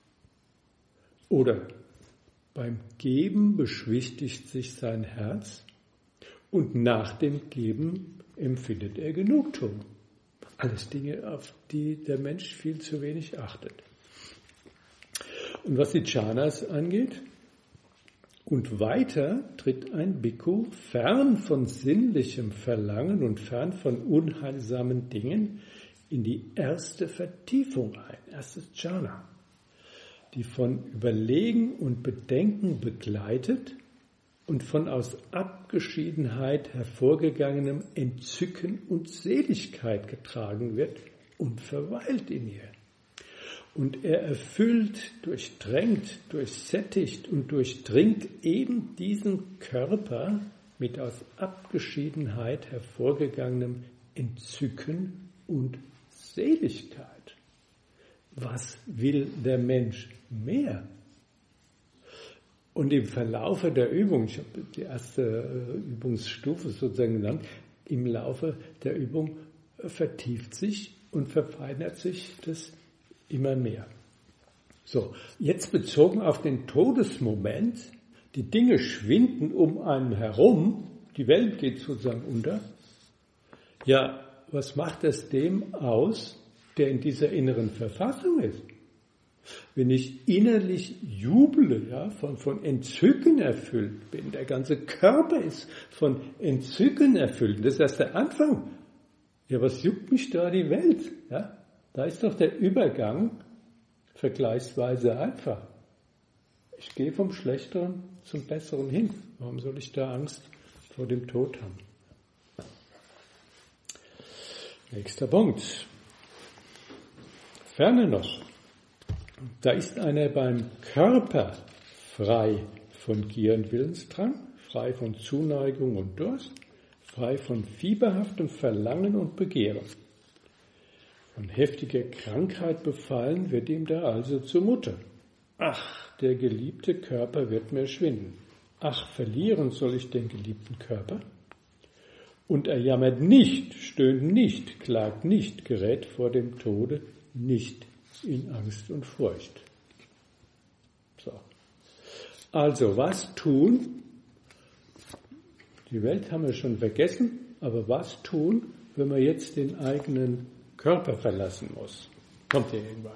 Oder beim Geben beschwichtigt sich sein Herz und nach dem Geben empfindet er Genugtuung. Alles Dinge, auf die der Mensch viel zu wenig achtet. Und was die Jhanas angeht, und weiter tritt ein Bhikkhu fern von sinnlichem Verlangen und fern von unheilsamen Dingen in die erste Vertiefung ein, erstes Jhana, die von Überlegen und Bedenken begleitet und von aus Abgeschiedenheit hervorgegangenem Entzücken und Seligkeit getragen wird und verweilt in ihr. Und er erfüllt, durchdrängt, durchsättigt und durchdringt eben diesen Körper mit aus Abgeschiedenheit hervorgegangenem Entzücken und Seligkeit. Was will der Mensch mehr? Und im Verlaufe der Übung, ich habe die erste Übungsstufe sozusagen genannt, im Laufe der Übung vertieft sich und verfeinert sich das immer mehr. So, jetzt bezogen auf den Todesmoment, die Dinge schwinden um einen herum, die Welt geht sozusagen unter. Ja, was macht es dem aus, der in dieser inneren Verfassung ist? Wenn ich innerlich juble, von Entzücken erfüllt bin, der ganze Körper ist von Entzücken erfüllt, das ist erst der Anfang. Ja, was juckt mich da die Welt? Ja, da ist doch der Übergang vergleichsweise einfach. Ich gehe vom Schlechteren zum Besseren hin. Warum soll ich da Angst vor dem Tod haben? Nächster Punkt. Ferner noch. Da ist einer beim Körper frei von Gier und Willensdrang, frei von Zuneigung und Durst, frei von fieberhaftem Verlangen und Begehren. Von heftiger Krankheit befallen wird ihm da also zumute. Ach, der geliebte Körper wird mir schwinden. Ach, verlieren soll ich den geliebten Körper? Und er jammert nicht, stöhnt nicht, klagt nicht, gerät vor dem Tode nicht in Angst und Furcht. So. Also, was tun? Die Welt haben wir schon vergessen, aber was tun, wenn man jetzt den eigenen Körper verlassen muss? Kommt ja irgendwann.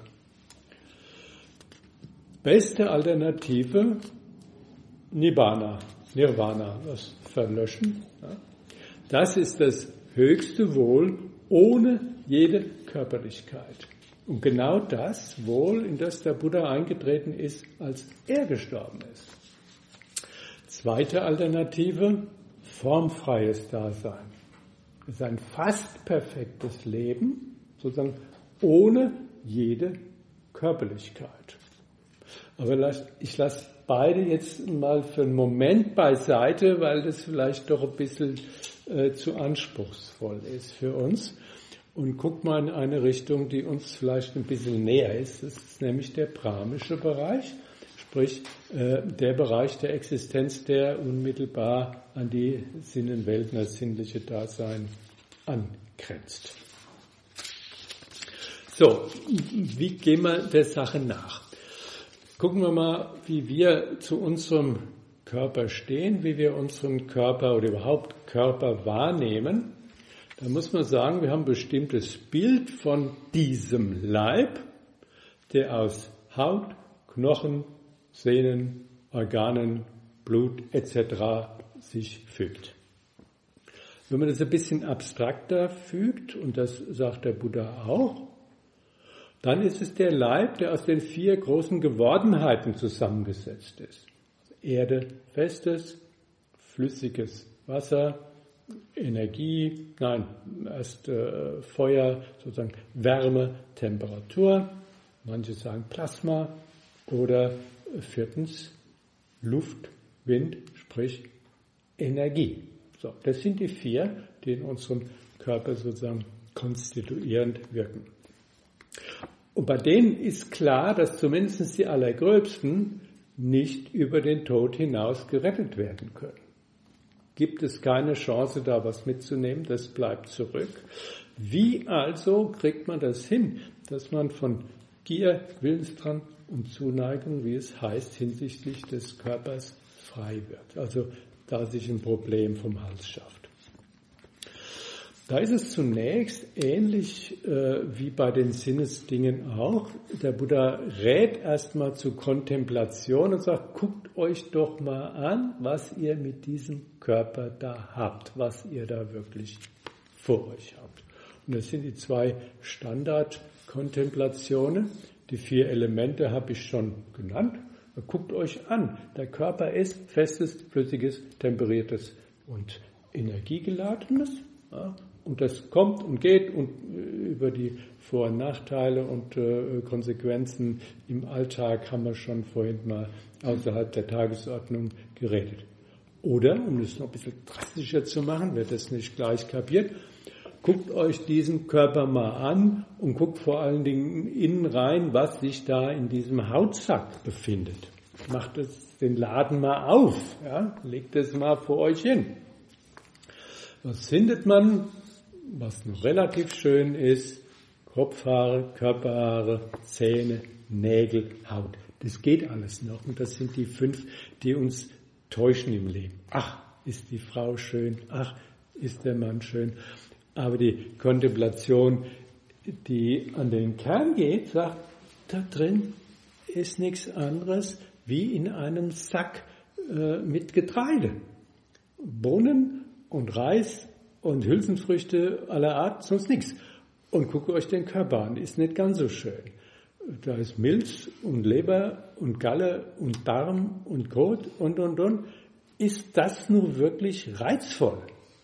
Beste Alternative, Nirvana, das Verlöschen. Ja. Das ist das höchste Wohl ohne jede Körperlichkeit. Und genau das Wohl, in das der Buddha eingetreten ist, als er gestorben ist. Zweite Alternative, formfreies Dasein. Das ist ein fast perfektes Leben, sozusagen ohne jede Körperlichkeit. Aber ich lasse beide jetzt mal für einen Moment beiseite, weil das vielleicht doch ein bisschen zu anspruchsvoll ist für uns. Und guck mal in eine Richtung, die uns vielleicht ein bisschen näher ist. Das ist nämlich der brahmische Bereich, sprich der Bereich der Existenz, der unmittelbar an die Sinnenwelten, das sinnliche Dasein angrenzt. So, wie gehen wir der Sache nach? Gucken wir mal, wie wir zu unserem Körper stehen, wie wir unseren Körper oder überhaupt Körper wahrnehmen. Da muss man sagen, wir haben ein bestimmtes Bild von diesem Leib, der aus Haut, Knochen, Sehnen, Organen, Blut etc. sich fügt. Wenn man das ein bisschen abstrakter fügt, und das sagt der Buddha auch, dann ist es der Leib, der aus den 4 großen Gewordenheiten zusammengesetzt ist. Erde, festes, flüssiges Wasser, Energie, Feuer, sozusagen Wärme, Temperatur, manche sagen Plasma oder 4. Luft, Wind, sprich Energie. So, das sind die 4, die in unserem Körper sozusagen konstituierend wirken. Und bei denen ist klar, dass zumindest die Allergröbsten nicht über den Tod hinaus gerettet werden können. Gibt es keine Chance, da was mitzunehmen, das bleibt zurück. Wie also kriegt man das hin, dass man von Gier, Willensdrang und Zuneigung, wie es heißt, hinsichtlich des Körpers frei wird? Also da sich ein Problem vom Hals schafft. Da ist es zunächst ähnlich wie bei den Sinnesdingen auch. Der Buddha rät erstmal zur Kontemplation und sagt, guckt euch doch mal an, was ihr mit diesem Körper da habt, was ihr da wirklich vor euch habt. Und das sind die 2 Standardkontemplationen. Die 4 Elemente habe ich schon genannt. Guckt euch an, der Körper ist festes, flüssiges, temperiertes und energiegeladenes. Ja, und das kommt und geht und über die Vor- und Nachteile und Konsequenzen im Alltag haben wir schon vorhin mal außerhalb der Tagesordnung geredet. Oder, um es noch ein bisschen drastischer zu machen, wer das nicht gleich kapiert, guckt euch diesen Körper mal an und guckt vor allen Dingen innen rein, was sich da in diesem Hautsack befindet. Macht den Laden mal auf, ja? Legt es mal vor euch hin. Was findet man, was noch relativ schön ist? Kopfhaare, Körperhaare, Zähne, Nägel, Haut. Das geht alles noch und das sind die 5, die uns täuschen im Leben. Ach, ist die Frau schön, ach, ist der Mann schön. Aber die Kontemplation, die an den Kern geht, sagt, da drin ist nichts anderes wie in einem Sack mit Getreide. Bohnen und Reis und Hülsenfrüchte aller Art, sonst nichts. Und guckt euch den Körper an, ist nicht ganz so schön. da ist Milz und Leber und Galle und Darm und Kot und. Ist das nun wirklich reizvoll?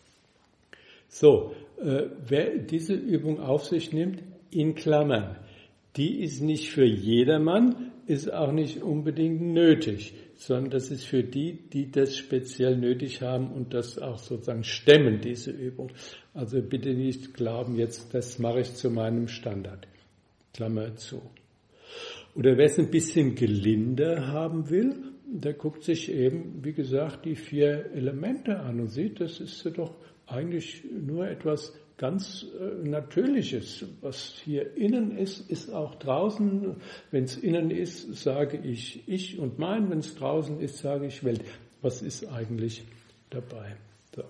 So, wer diese Übung auf sich nimmt, in Klammern, die ist nicht für jedermann, ist auch nicht unbedingt nötig, sondern das ist für die, die das speziell nötig haben und das auch sozusagen stemmen, diese Übung. Also bitte nicht glauben, jetzt das mache ich zu meinem Standard. Klammer zu. Oder wer es ein bisschen gelinder haben will, der guckt sich eben, wie gesagt, die 4 Elemente an und sieht, das ist doch eigentlich nur etwas ganz Natürliches. Was hier innen ist, ist auch draußen. Wenn es innen ist, sage ich und mein. Wenn es draußen ist, sage ich Welt. Was ist eigentlich dabei? So.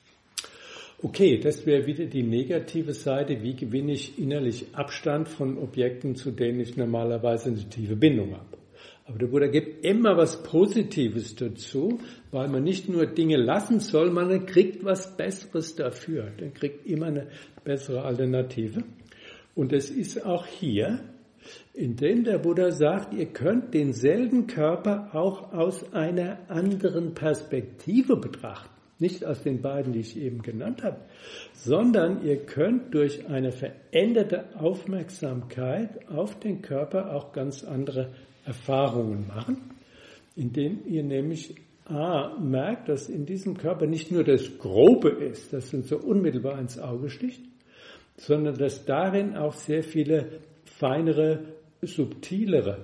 Okay, das wäre wieder die negative Seite. Wie gewinne ich innerlich Abstand von Objekten, zu denen ich normalerweise eine tiefe Bindung habe? Aber der Buddha gibt immer was Positives dazu, weil man nicht nur Dinge lassen soll, man kriegt was Besseres dafür. Man kriegt immer eine bessere Alternative. Und es ist auch hier, indem der Buddha sagt, ihr könnt denselben Körper auch aus einer anderen Perspektive betrachten. Nicht aus den beiden, die ich eben genannt habe, sondern ihr könnt durch eine veränderte Aufmerksamkeit auf den Körper auch ganz andere Erfahrungen machen, indem ihr nämlich merkt, dass in diesem Körper nicht nur das Grobe ist, das uns so unmittelbar ins Auge sticht, sondern dass darin auch sehr viele feinere, subtilere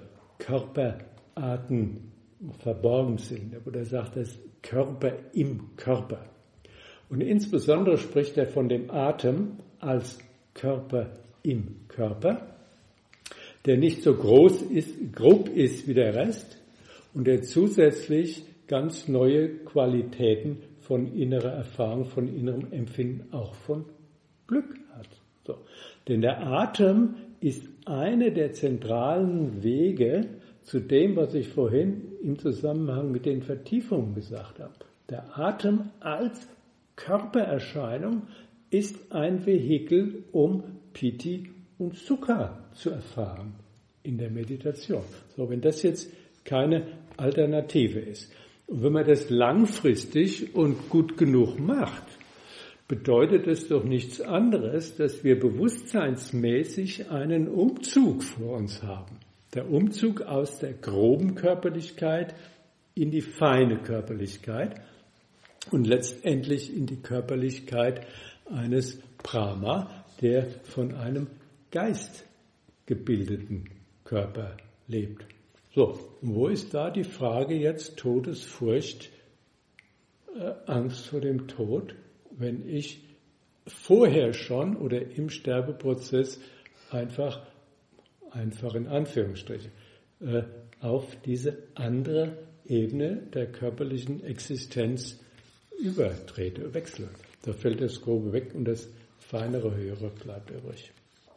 Körperarten verborgen sind. Der Buddha sagt das Körper im Körper. Und insbesondere spricht er von dem Atem als Körper im Körper, der nicht so grob ist wie der Rest und der zusätzlich ganz neue Qualitäten von innerer Erfahrung, von innerem Empfinden, auch von Glück hat. So. Denn der Atem ist eine der zentralen Wege zu dem, was ich vorhin im Zusammenhang mit den Vertiefungen gesagt habe. Der Atem als Körpererscheinung ist ein Vehikel, um Piti und Sukha zu erfahren in der Meditation. So, wenn das jetzt keine Alternative ist. Und wenn man das langfristig und gut genug macht, bedeutet es doch nichts anderes, dass wir bewusstseinsmäßig einen Umzug vor uns haben. Der Umzug aus der groben Körperlichkeit in die feine Körperlichkeit und letztendlich in die Körperlichkeit eines Brahma, der von einem geistgebildeten Körper lebt. So, wo ist da die Frage jetzt Todesfurcht, Angst vor dem Tod, wenn ich vorher schon oder im Sterbeprozess einfach in Anführungsstrichen, auf diese andere Ebene der körperlichen Existenz übertrete, wechsle. Da fällt das Grobe weg und das Feinere, Höhere bleibt übrig.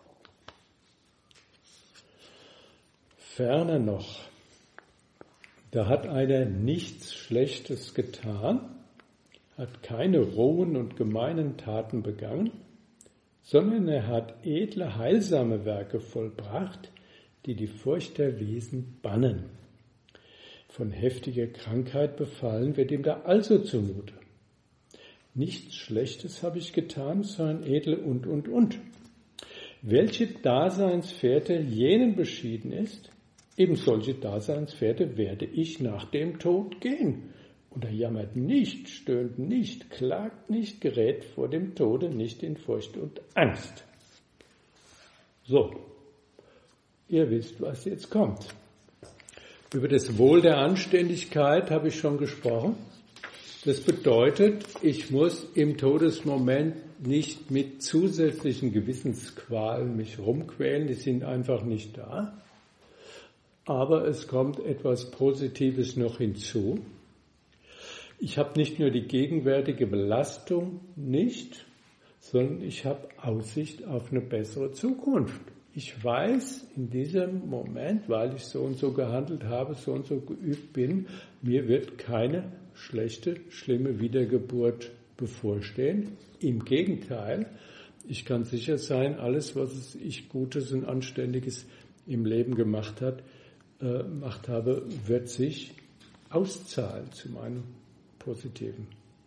Ferner noch, da hat einer nichts Schlechtes getan, hat keine rohen und gemeinen Taten begangen, sondern er hat edle, heilsame Werke vollbracht, die die Furcht der Wesen bannen. Von heftiger Krankheit befallen wird ihm da also zumute. Nichts Schlechtes habe ich getan, sondern edle und. Welche Daseinsfährte jenen beschieden ist, eben solche Daseinsfährte werde ich nach dem Tod gehen. Und er jammert nicht, stöhnt nicht, klagt nicht, gerät vor dem Tode nicht in Furcht und Angst. So, ihr wisst, was jetzt kommt. Über das Wohl der Anständigkeit habe ich schon gesprochen. Das bedeutet, ich muss im Todesmoment nicht mit zusätzlichen Gewissensqualen mich rumquälen, die sind einfach nicht da. Aber es kommt etwas Positives noch hinzu. Ich habe nicht nur die gegenwärtige Belastung nicht, sondern ich habe Aussicht auf eine bessere Zukunft. Ich weiß in diesem Moment, weil ich so und so gehandelt habe, so und so geübt bin, mir wird keine schlechte, schlimme Wiedergeburt bevorstehen. Im Gegenteil, ich kann sicher sein, alles, was ich Gutes und Anständiges im Leben gemacht habe, wird sich auszahlen zu meinem Positiven.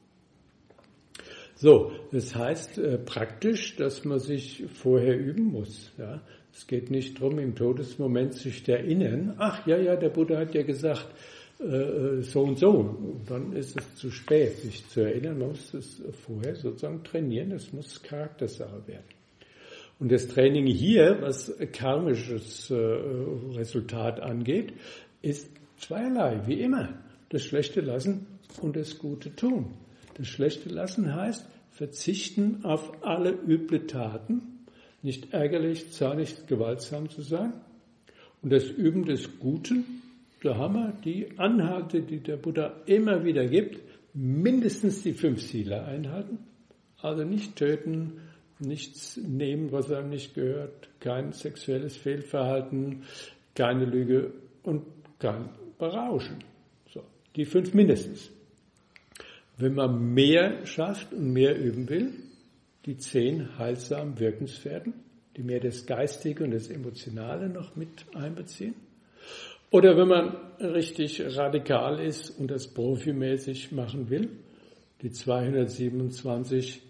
So, das heißt praktisch, dass man sich vorher üben muss. Ja? Es geht nicht darum, im Todesmoment sich zu erinnern, ach ja, der Buddha hat ja gesagt, so und so. Und dann ist es zu spät, sich zu erinnern. Man muss es vorher sozusagen trainieren, es muss Charaktersache werden. Und das Training hier, was karmisches Resultat angeht, ist zweierlei, wie immer. Das Schlechte lassen und das Gute tun. Das Schlechte lassen heißt, verzichten auf alle üble Taten, nicht ärgerlich, zornig, gewaltsam zu sein. Und das Üben des Guten, da haben wir die Anhalte, die der Buddha immer wieder gibt, mindestens die 5 Sila einhalten. Also nicht töten, nichts nehmen, was einem nicht gehört, kein sexuelles Fehlverhalten, keine Lüge und kein Berauschen. So, die 5 mindestens. Wenn man mehr schafft und mehr üben will, die 10 heilsamen Wirkenswerten, die mehr das Geistige und das Emotionale noch mit einbeziehen. Oder wenn man richtig radikal ist und das profimäßig machen will, die 227,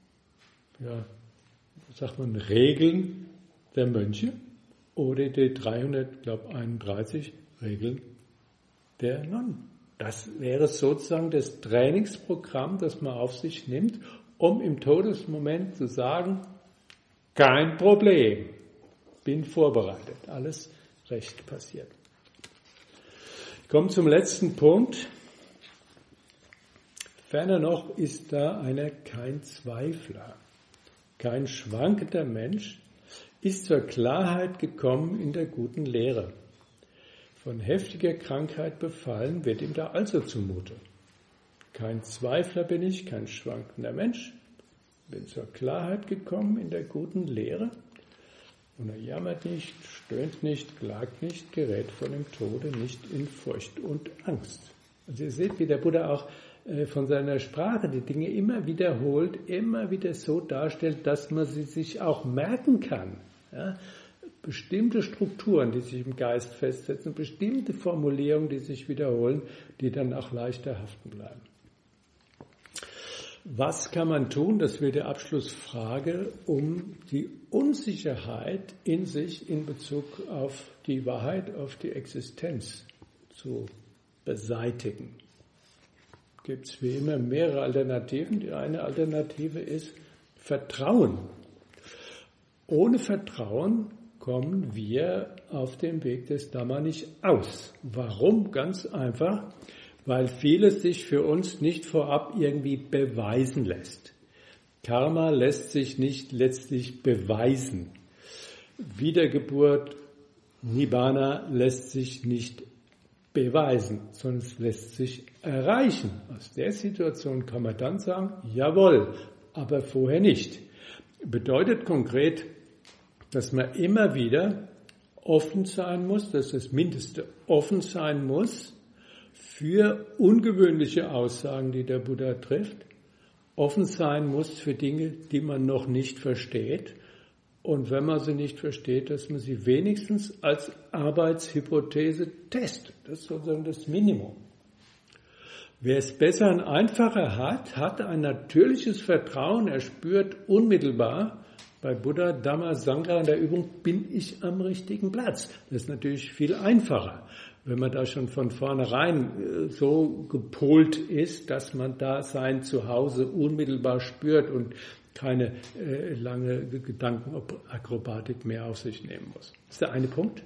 Regeln der Mönche oder die 331 Regeln der Nonnen. Das wäre sozusagen das Trainingsprogramm, das man auf sich nimmt, um im Todesmoment zu sagen, kein Problem, bin vorbereitet, alles recht passiert. Ich komme zum letzten Punkt. Ferner noch ist da einer kein Zweifler, kein schwankender Mensch, ist zur Klarheit gekommen in der guten Lehre. Von heftiger Krankheit befallen wird ihm da also zumute. Kein Zweifler bin ich, kein schwankender Mensch, bin zur Klarheit gekommen in der guten Lehre. Und er jammert nicht, stöhnt nicht, klagt nicht, gerät vor dem Tode nicht in Furcht und Angst. Also ihr seht, wie der Buddha auch von seiner Sprache die Dinge immer wiederholt, immer wieder so darstellt, dass man sie sich auch merken kann. Ja? Bestimmte Strukturen, die sich im Geist festsetzen, bestimmte Formulierungen, die sich wiederholen, die dann auch leichter haften bleiben. Was kann man tun? Das wäre die Abschlussfrage, um die Unsicherheit in sich in Bezug auf die Wahrheit, auf die Existenz zu beseitigen. Gibt es wie immer mehrere Alternativen. Die eine Alternative ist Vertrauen. Ohne Vertrauen kommen wir auf dem Weg des Dhamma nicht aus. Warum? Ganz einfach, weil vieles sich für uns nicht vorab irgendwie beweisen lässt. Karma lässt sich nicht letztlich beweisen. Wiedergeburt, Nibbana lässt sich nicht beweisen, sondern es lässt sich erreichen. Aus der Situation kann man dann sagen, jawohl, aber vorher nicht. Bedeutet konkret, dass man immer wieder offen sein muss, dass das Mindeste offen sein muss für ungewöhnliche Aussagen, die der Buddha trifft, offen sein muss für Dinge, die man noch nicht versteht. Und wenn man sie nicht versteht, dass man sie wenigstens als Arbeitshypothese testet. Das ist sozusagen das Minimum. Wer es besser und einfacher hat, hat ein natürliches Vertrauen, er spürt unmittelbar, bei Buddha, Dhamma, Sangha in der Übung bin ich am richtigen Platz. Das ist natürlich viel einfacher, wenn man da schon von vornherein so gepolt ist, dass man da sein Zuhause unmittelbar spürt und keine lange Gedankenakrobatik mehr auf sich nehmen muss. Das ist der eine Punkt.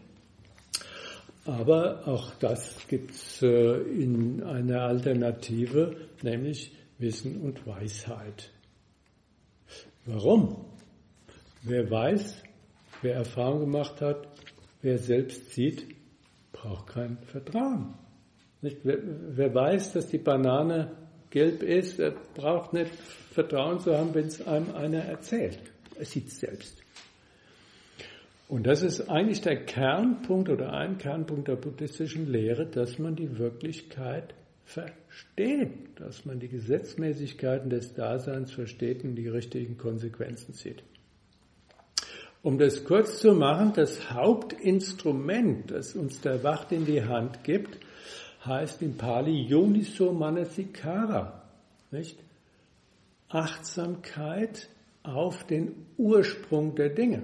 Aber auch das gibt es in einer Alternative, nämlich Wissen und Weisheit. Warum? Wer weiß, wer Erfahrung gemacht hat, wer selbst sieht, braucht kein Vertrauen. Nicht? Wer weiß, dass die Banane gelb ist, er braucht nicht Vertrauen zu haben, wenn es einem einer erzählt. Er sieht es selbst. Und das ist eigentlich der Kernpunkt oder ein Kernpunkt der buddhistischen Lehre, dass man die Wirklichkeit versteht, dass man die Gesetzmäßigkeiten des Daseins versteht und die richtigen Konsequenzen zieht. Um das kurz zu machen, das Hauptinstrument, das uns der Wirt in die Hand gibt, heißt im Pali Yoniso Manasikara, nicht? Achtsamkeit auf den Ursprung der Dinge.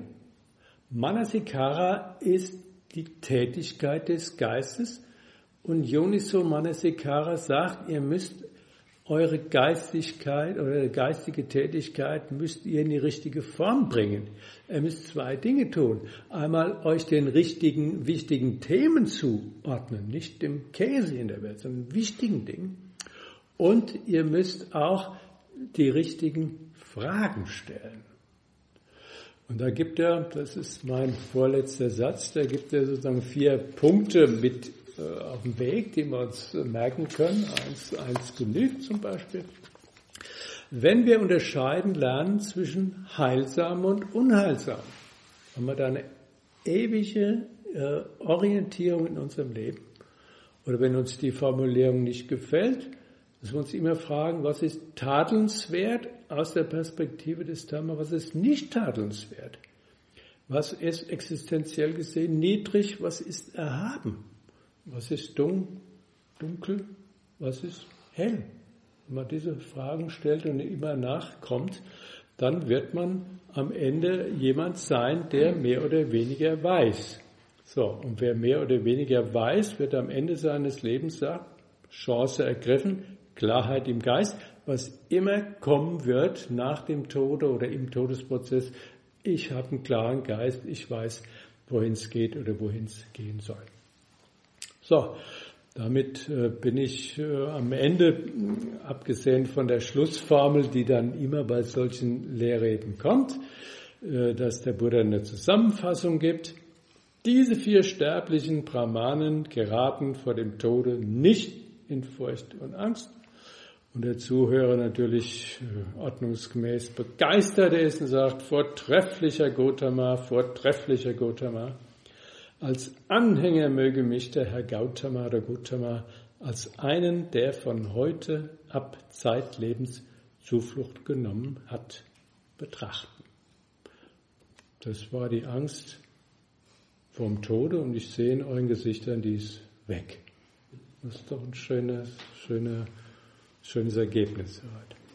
Manasikara ist die Tätigkeit des Geistes und Yoniso Manasikara sagt, ihr müsst eure Geistigkeit oder geistige Tätigkeit müsst ihr in die richtige Form bringen. Ihr müsst zwei Dinge tun. Einmal euch den richtigen, wichtigen Themen zuordnen, nicht dem Käse in der Welt, sondern wichtigen Dingen. Und ihr müsst auch die richtigen Fragen stellen. Und da gibt er, das ist mein vorletzter Satz, da gibt er sozusagen 4 Punkte mit auf dem Weg, die wir uns merken können. Eins genügt zum Beispiel. Wenn wir unterscheiden lernen zwischen heilsam und unheilsam, haben wir da eine ewige Orientierung in unserem Leben. Oder wenn uns die Formulierung nicht gefällt, dass wir uns immer fragen, was ist tadelnswert aus der Perspektive des Dhamma, was ist nicht tadelnswert? Was ist existenziell gesehen niedrig, was ist erhaben? Was ist dunkel, was ist hell? Wenn man diese Fragen stellt und immer nachkommt, dann wird man am Ende jemand sein, der mehr oder weniger weiß. So, und wer mehr oder weniger weiß, wird am Ende seines Lebens sagen, Chance ergriffen, Klarheit im Geist, was immer kommen wird nach dem Tode oder im Todesprozess. Ich habe einen klaren Geist, ich weiß, wohin es geht oder wohin es gehen soll. So, damit bin ich am Ende, abgesehen von der Schlussformel, die dann immer bei solchen Lehrreden kommt, dass der Buddha eine Zusammenfassung gibt. Diese 4 sterblichen Brahmanen geraten vor dem Tode nicht in Furcht und Angst. Und der Zuhörer natürlich ordnungsgemäß begeistert ist und sagt, vortrefflicher Gotama, vortrefflicher Gotama. Als Anhänger möge mich der Herr Gautama oder Gotama als einen, der von heute ab zeitlebens Zuflucht genommen hat, betrachten. Das war die Angst vorm Tode und ich sehe in euren Gesichtern, die ist weg. Das ist doch ein schönes Ergebnis heute.